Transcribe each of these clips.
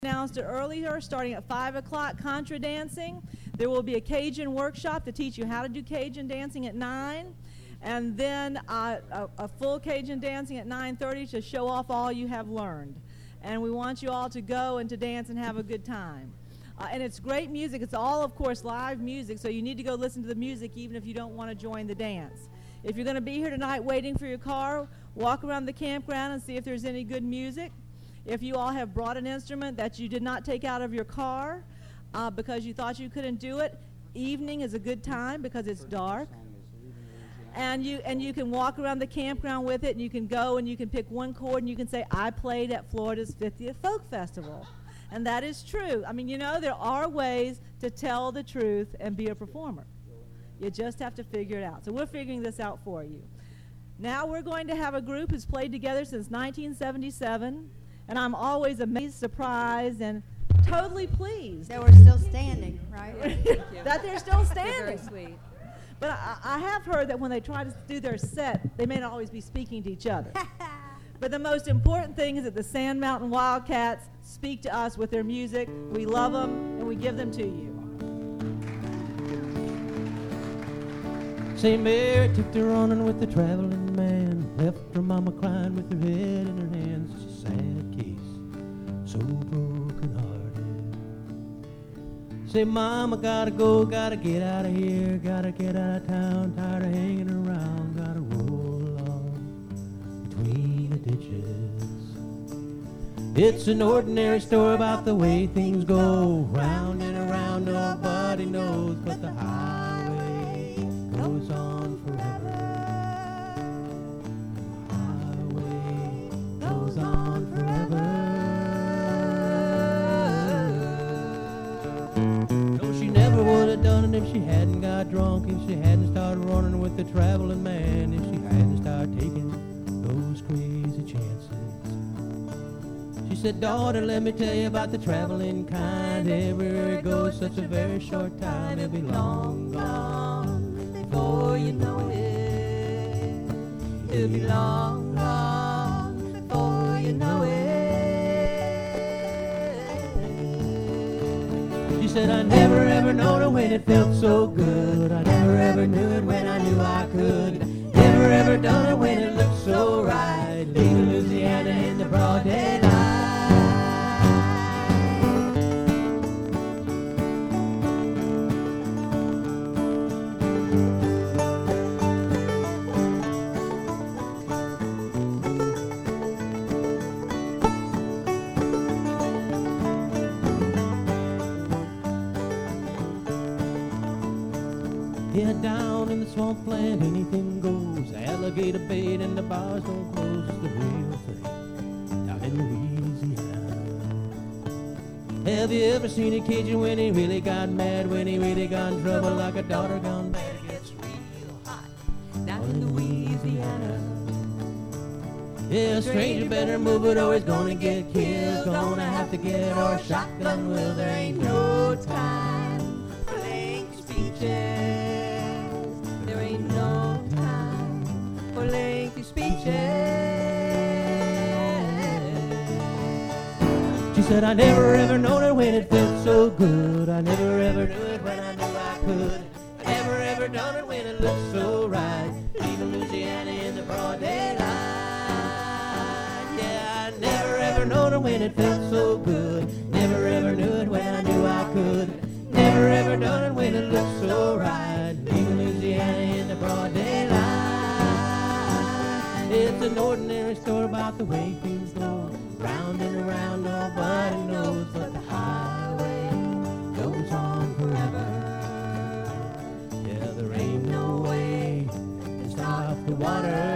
Announced it earlier, starting at 5 o'clock, contra dancing. There will be a Cajun workshop to teach you how to do Cajun dancing at 9. And then a full Cajun dancing at 9:30 to show off all you have learned. And we want you all to go and to dance and have a good time. And it's great music. It's all, of course, live music, so you need to go listen to the music even if you don't want to join the dance. If you're going to be here tonight waiting for your car, walk around the campground and see if there's any good music. If you all have brought an instrument that you did not take out of your car because you thought you couldn't do it, evening is a good time because it's dark. And you can walk around the campground with it, and you can go and you can pick one chord and you can say, I played at Florida's 50th Folk Festival. And that is true. I mean, you know, there are ways to tell the truth and be a performer. You just have to figure it out. So we're figuring this out for you. Now we're going to have a group who's played together since 1977. And I'm always amazed, surprised, and totally pleased. That we're still standing, right? That they're still standing. Very sweet. But I have heard that when they try to do their set, they may not always be speaking to each other. But the most important thing is that the Sand Mountain Wildcats speak to us with their music. We love them, and we give them to you. St. Mary took to running with the traveling man, left her mama crying with her head in her hands. It's a sad case, so broken hearted. Say, Mama, gotta go, gotta get out of here, gotta get out of town, tired of hanging around, gotta roll along between the ditches. It's an ordinary story about the way things go, round and around, nobody knows, but the highway goes on forever. Highway goes on forever. No, she never would have done it if she hadn't got drunk, if she hadn't started running with the traveling man, if she hadn't started taking those crazy chances. She said, daughter, let me tell you about the traveling kind. Everywhere it goes, such a very short time, it'll be long gone before you know it. It'll be long gone before you know it. She said, I never ever known it when it felt so good. I never ever knew it when I knew I could. Never ever done it when it looked so right. Leaving Louisiana in the broad daylight. Yeah, down in the swampland, anything goes. Alligator bait and the bars don't close. It's the real thing down in Louisiana. Have you ever seen a Cajun when he really got mad, when he really got in trouble like a daughter gone bad? It gets real hot down in Louisiana. Yeah, a stranger better move it or he's gonna get killed. Gonna have to get our shotgun. Well, there ain't no time for lengthy speeches. No time for lengthy speeches. She said, I never ever known it when it felt so good. I never ever knew it when I knew I could. I never ever done it when it looked so right. Leaving Louisiana in the broad daylight. Yeah, I never ever known it when it felt so good. Never ever knew it when I knew I could. Never ever done it when it looked so right. Leaving Louisiana in the broad daylight. It's an ordinary story about the way things go. Round and around, nobody knows, but the highway goes on forever. Yeah, there ain't no way to stop the water.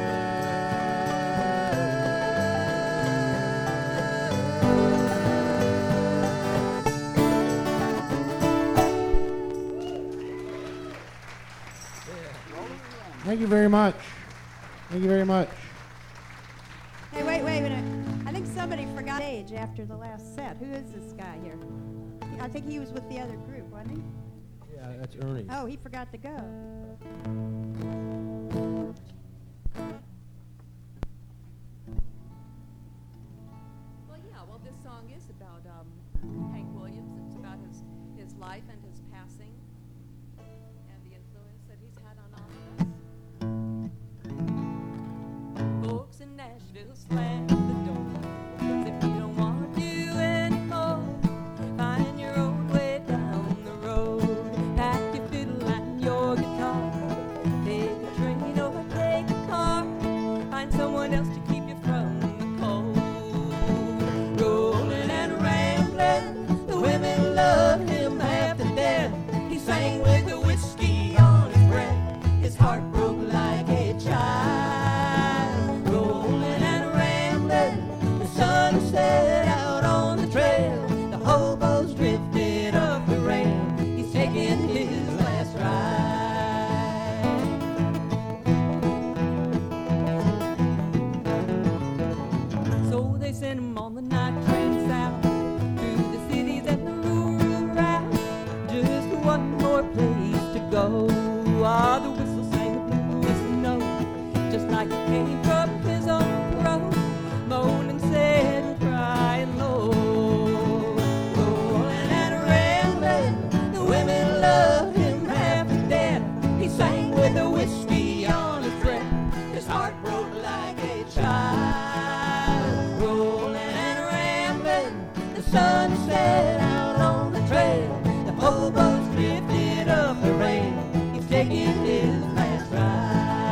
Thank you very much. Thank you very much. Hey, wait a minute. I think somebody forgot age after the last set. Who is this guy here? I think he was with the other group, wasn't he? Yeah, that's Ernie. Oh, he forgot to go. Well, this song is about life and his passing and the influence that he's had on all of us. Folks in Nashville slam the door. If you don't want to do anymore, find your own way down the road. Pack your fiddle and your guitar. Take a train or take a car. Find someone else to keep you from the cold. Rolling and rambling, the women loved him half to death. He sang with the whiskey on his breath. His heart broke like a child. Rolling and rambling, the sun set out on the trail. The hobos drifted up the rail. He's taking his last ride. So they sent him on the night train south through the cities and the rural route. Just one more place to go. Ah, the whistle sang the bluest note, just like it came from his own throat. Moaning sad and crying low. Rolling and rambling, the women loved him half to death. He sang with the whiskey on his breath. His heart broke like a child. Rolling and rambling, the sun set out on the trail. The hobos drifted up the rail. He's taking his last ride.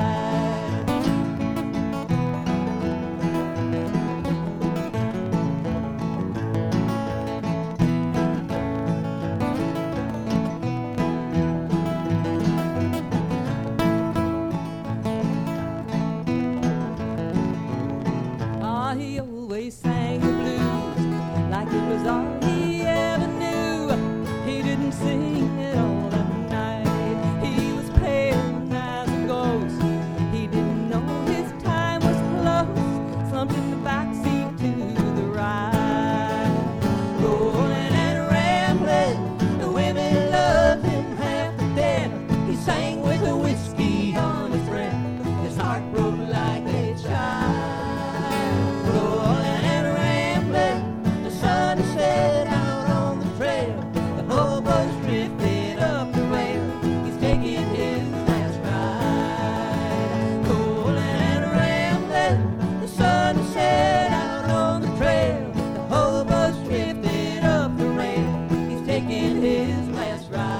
Ah, he always sang the blues like it was all he ever knew. He didn't sing it all that night. He was pale as a ghost. He didn't know his time was close. Slumped in the backseat to the right. Rolling and rambling, the women loved him half to death. He sang with the whiskey on his breath. His heart broke like a child. Rolling and rambling, the sun set out on the trail. The hobos drifted up the rail. He's taking his last ride. Rolling and rambling, the sun set out on the trail. The hobos drifted up the rail. He's taking his last ride.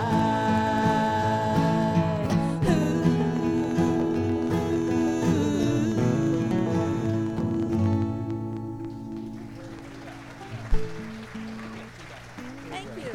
Thank you.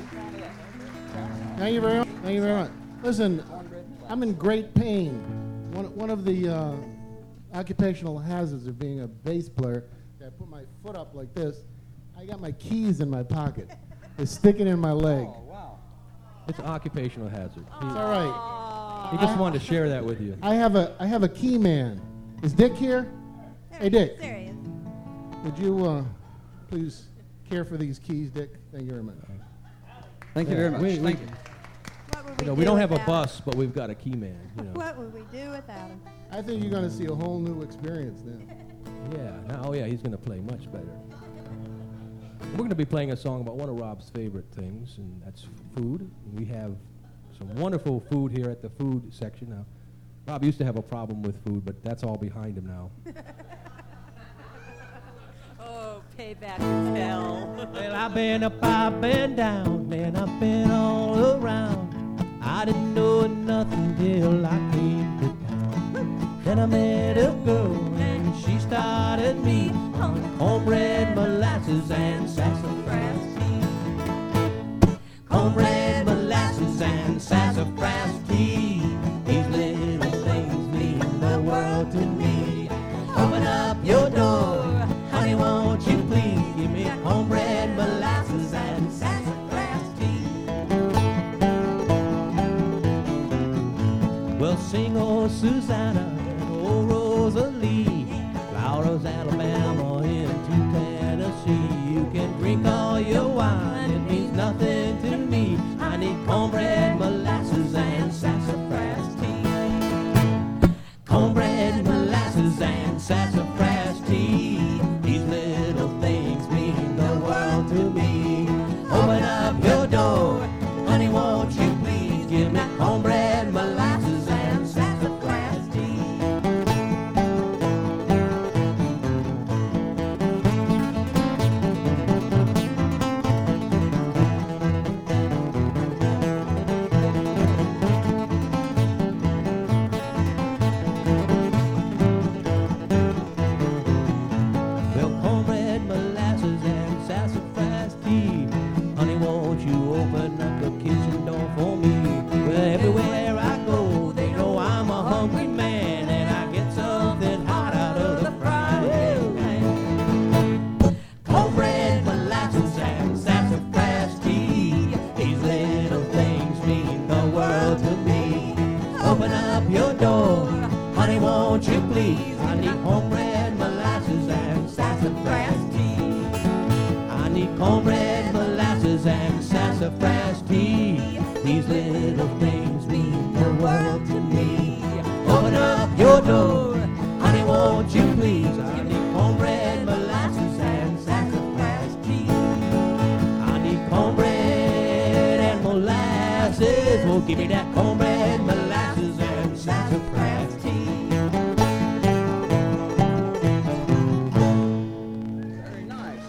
Thank you very much. Thank you very much. Listen, I'm in great pain. One of the occupational hazards of being a bass player, I put my foot up like this. I got my keys in my pocket. They're sticking in my leg. It's an occupational hazard. It's all right. He just wanted to share that with you. I have a key man. Is Dick here? Hey, Dick. There he is. Would you please care for these keys, Dick? Thank you very much. Thank you very much. We- Thank you. What would You know, do we don't have a without bus, but we've got a key man. You know. What would we do without him? I think you're going to see a whole new experience then. Yeah. Now, oh yeah, he's going to play much better. We're going to be playing a song about one of Rob's favorite things, and that's food. We have some wonderful food here at the food section now. Rob used to have a problem with food, but that's all behind him now. Oh, payback is hell. Well, I've been up, I've been down, man, I've been all around. I didn't know nothing till I came to town. Then I met a girl and she started me on cornbread, molasses, and sassafras tea. Cornbread, molasses, and sassafras tea. These little things mean the world to me. Open up your door, honey, won't you please give me cornbread, molasses, and sassafras tea. Well, sing old Susanna and old Rosalie, Flowers, Alabama into Tennessee. You can drink all your wine, it means nothing to me. I need cornbread, molasses, and sassafras tea. Cornbread, molasses, and sassafras tea. These little things mean the world to me. Open up your door, molasses and sassafras tea. These little things mean the world to me. Open up your door, honey, won't you please? I need cornbread, molasses, and sassafras tea. I need cornbread and molasses. Oh, give me that cornbread, molasses, and sassafras tea. Very nice.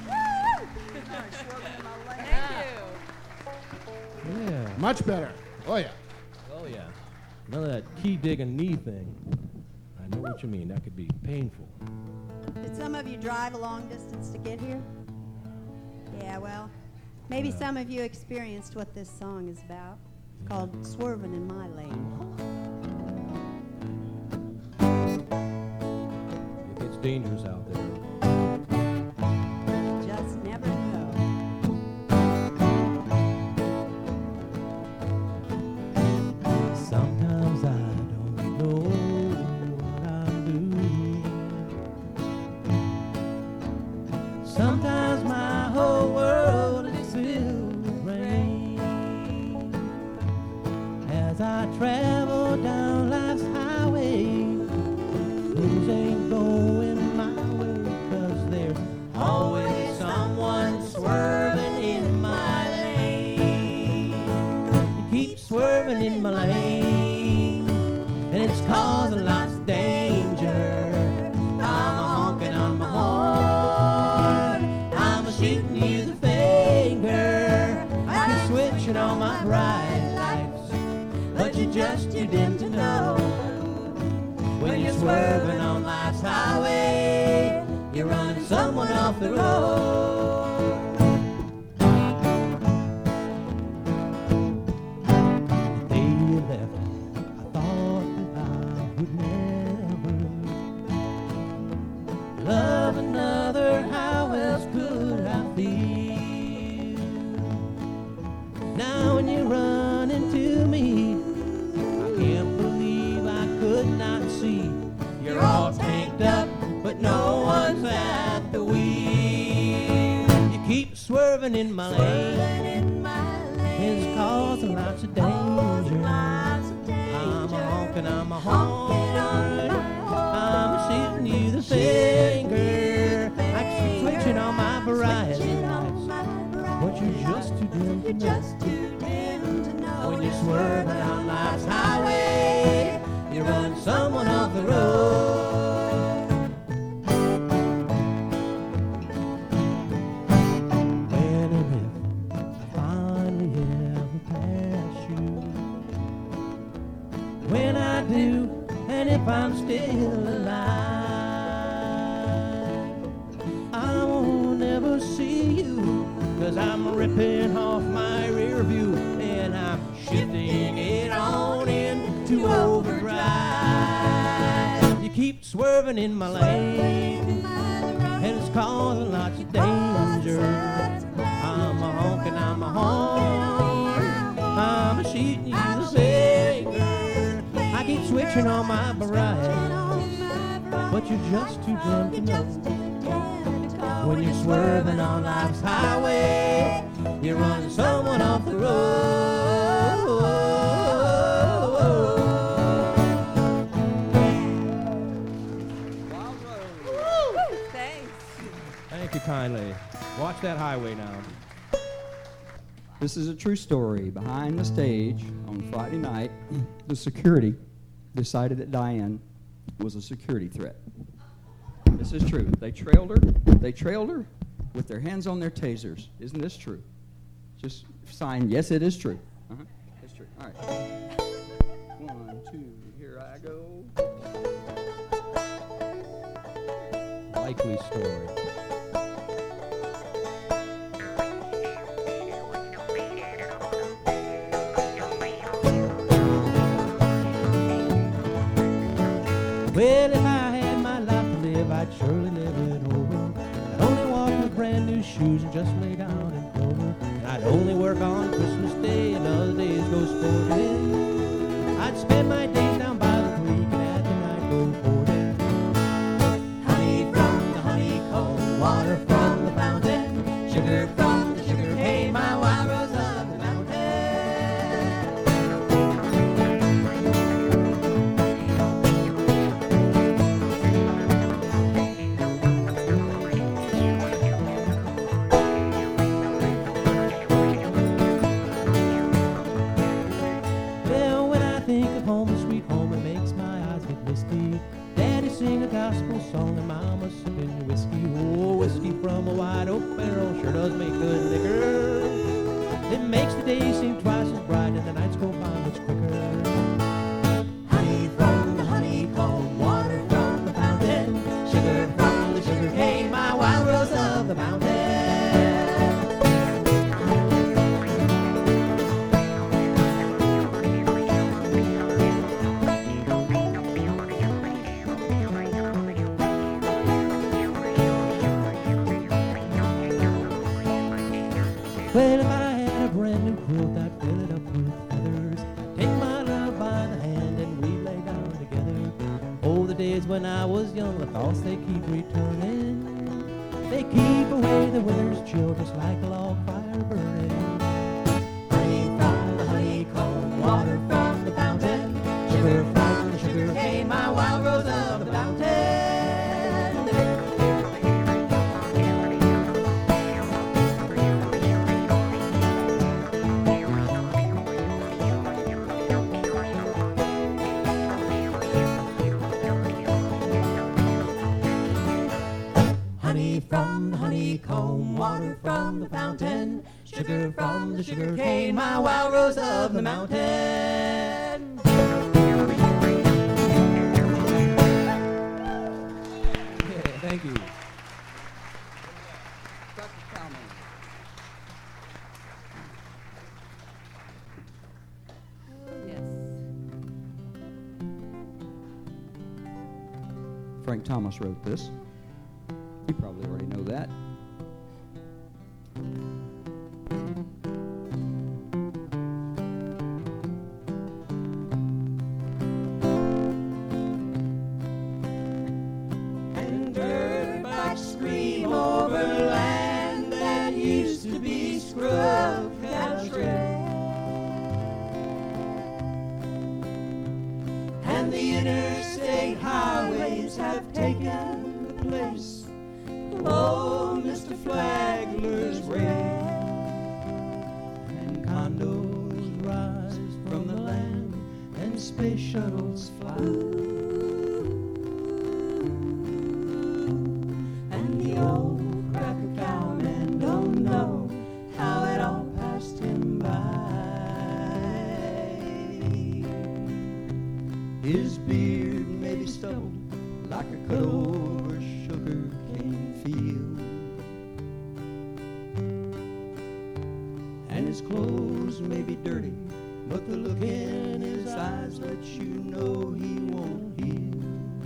Yeah. Much better. Oh, yeah. Oh, yeah. None of that key digging knee thing. I know what you mean. That could be painful. Did some of you drive a long distance to get here? Yeah, well, maybe some of you experienced what this song is about. It's called Swerving in My Lane. It gets dangerous out there. Just never know. Sometimes I don't know what I'm doing. Sometimes my whole world is filled with rain. As I travel down life's highway, things ain't going my way, 'cause there's always someone swerving in my lane. You keep swerving in my lane, and it's causing lots of danger. I'm honking on my horn, I'm shooting you the finger. I keep switching on my bright lights, but you're just too dim to know. When you're swerving on life's highway, you're running someone off the road. The day you left, I thought that I would never love another. How else could I feel? Now when you run into me, I can't believe I could not see. You're all tanked up, but no one's at the wheel. You keep swerving in my lane, it's causing lots of danger. I'm a honking on my horn, I'm shooting you the finger. I keep switching on my bright lights, but you're just too dim to know. When you're swerving on life's highway, you run someone off the road. When and if I finally ever pass you, when I do, and if I'm still alive, I won't ever see you, 'cause I'm ripping off my rear view and I'm shifting it on into overdrive. You keep swerving in my lane, and it's causing lots of danger. I'm a honking on my horn, I'm a shooting you the finger. I keep switching on my bright, but you're just too dim to know. When you're swerving on life's highway, you're running someone off the road. Wild Road. Thank you kindly. Watch that highway now. This is a true story. Behind the stage on Friday night, the security decided that Diane was a security threat. This is true. They trailed her with their hands on their tasers. Isn't this true? Just sign, yes, it is true. It's true. All right. 1, 2, here I go. Likely story. Well, if I had my life to live, I'd surely live it over. I'd only walk with brand new shoes and just lay down in clover. And I'd only work on Christmas Day and other days go sporting. I'd spend my days down by the creek and at the night go courting. Honey from the honeycomb, water from the fountain, sugar from the sugar cane, my good liquor. It makes the day seem twice as bright and the nights go by much quicker. Honey from the honeycomb, water from the fountain, sugar from the sugar cane, my wild rose of the mountain. Well, if I had a brand new quilt, I'd fill it up with feathers. I'd take my love by the hand and we'd lay down together. Oh, the days when I was young, the thoughts they keep returning. They keep away the winter's chill just like a log fire burning. Honey from the honeycomb, water from the fountain, sugar from the sugar cane, my wild rose of the mountain. Honey from the honeycomb, water from the fountain, sugar from the sugar cane, my wild rose of the mountain. Yeah, thank you. Dr. Kalman. Yes. Frank Thomas wrote this. You probably already know that. And dirt bikes scream over land that used to be scrub country. And the interstate highways have taken the place of old Mr. Flagler's ranch. And condos rise from the land and space shuttles fly. And the old cracker cowman don't know how it all passed him by. His beard may be stubbled like a cut over sugar cane field, and his clothes may be dirty, but the look in his eyes lets you know he won't heal.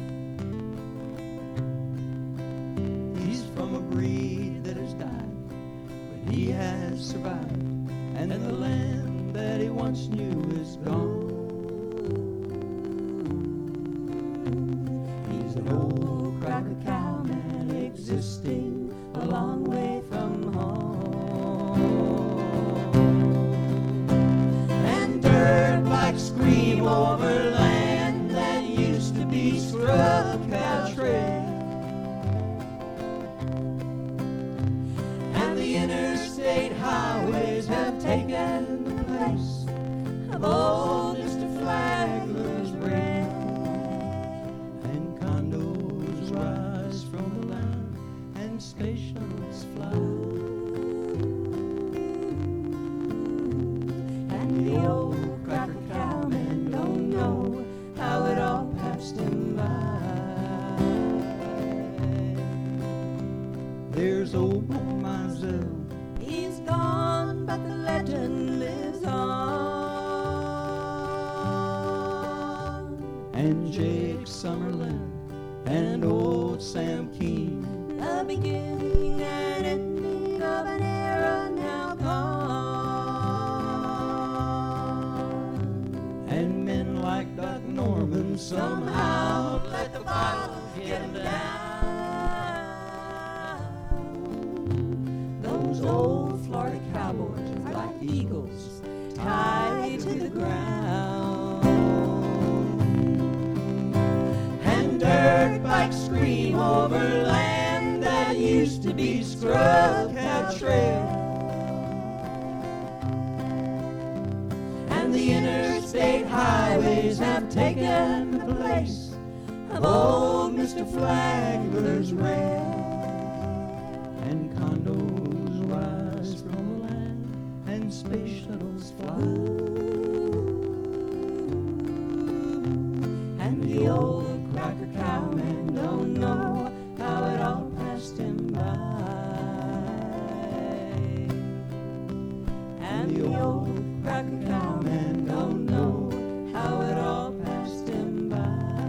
He's from a breed that has died, but he has survived, and the land that he once knew is gone. He's an old cracker cowman existing a long way from home. And dirt bikes scream over land that used to be scrub country. And the interstate highways have taken the place of old Mr. Flagler's ranch. And condos rise from the land and space shuttles fly. And the old cracker cowman don't know how it all passed him by. There's old Mizell. He's gone, but the legend lives on. And Jake Summerlin and old Sam Keene, the beginning and ending of an era now gone. And men like Doc Norman somehow let the bottle get him down. Those old Florida cowboys are like eagles tied to the ground. And dirt bikes scream over land that used to be scrub country. And the interstate highways have taken the place of old Mr. Flagler's ranch. And condos rise space shuttles fly. And the old cracker cowman don't know how it all passed him by. And the old cracker cowman don't know how it all passed him by.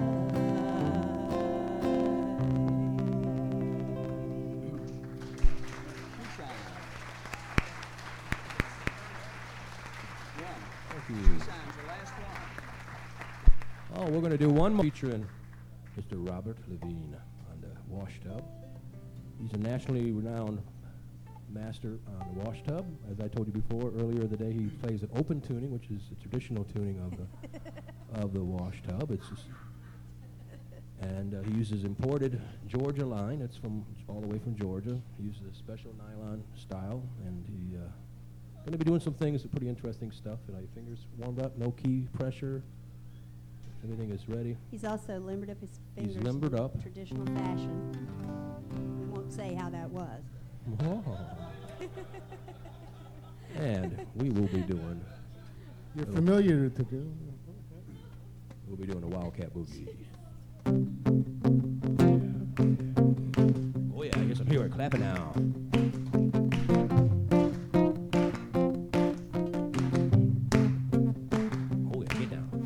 Oh, we're going to do one more featuring Mr. Robert Levine on the wash tub. He's a nationally renowned master on the wash tub. As I told you before, earlier in the day, he plays an open tuning, which is the traditional tuning of the wash tub. It's just, and he uses imported Georgia line. It's all the way from Georgia. He uses a special nylon style, and he going to be doing some things, pretty interesting stuff. And your fingers warmed up, no key pressure. Everything is ready. He's also limbered up his fingers. He's limbered in up. Traditional fashion. We won't say how that was. Oh. And we will be doing. You're familiar to do. We'll be doing a Wildcat Boogie. Oh yeah, I guess I'm here clapping now. Oh yeah, get down.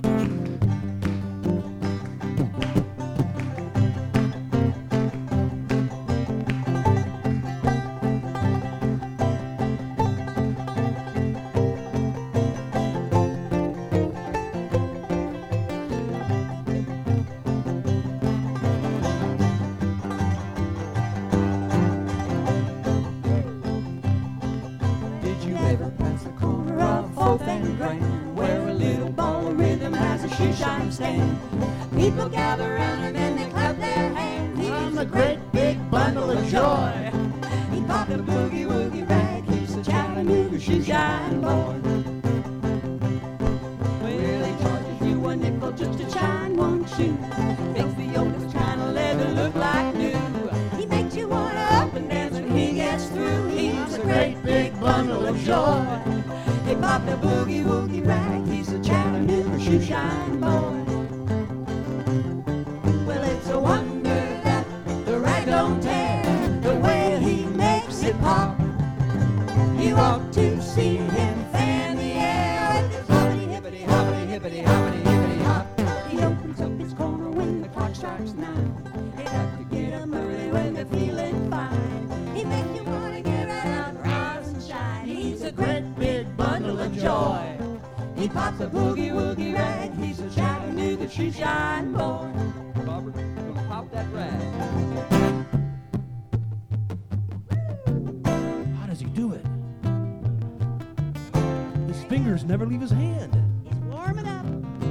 People gather around him and they clap their hands. He's a great big bundle of joy. He popped the boogie woogie rag. He's a Chattanooga shoeshine boy. Well, he charges you a nickel just to shine one shoe. Makes the oldest kind of leather look like new. He makes you wanna up and dance when he gets through. He's a great big bundle of joy. He popped the boogie woogie rag. He's a Chattanooga shoeshine boy. It's a wonder that the rag don't tear the way he makes it pop. You ought to see him fan the air with his hoppity hippity hoppity hippity hoppity hippity hop. He opens up his corner when the clock strikes 9. He likes to get up early when they're feeling fine. He makes you want to get right out and rise and shine. He's a great big bundle of joy. He pops a boogie woogie rag. He's a Chattanooga shoeshine boy. Robert, you're gonna pop that rag. How does he do it? His fingers never leave his hand. He's warming up.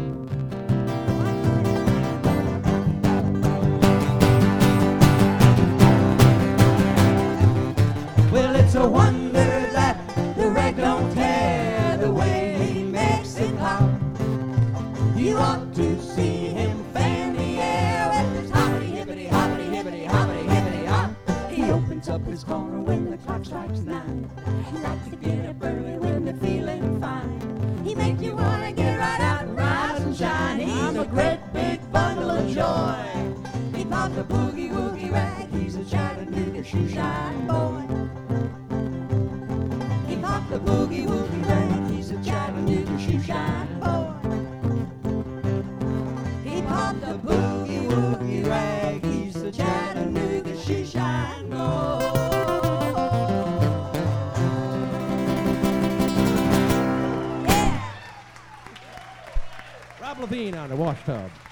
Well, it's a wonder that the rag don't tear the way he makes it pop. You ought to see him fan the air with his hoppity hippity hoppity hippity hoppity hippity hop. He opens up his corner when the clock strikes 9. He likes to get up early when they're feeling fine. He makes you wanna get right out and rise and shine. He's a great big bundle of joy. He pops a boogie woogie rag. He's a Chattanooga shoeshine boy. He popped the boogie woogie rag. He's a Chattanooga shoeshine boy. He popped the boogie woogie rag. He's the Chattanooga shoeshine boy. Rob Levine on the wash tub.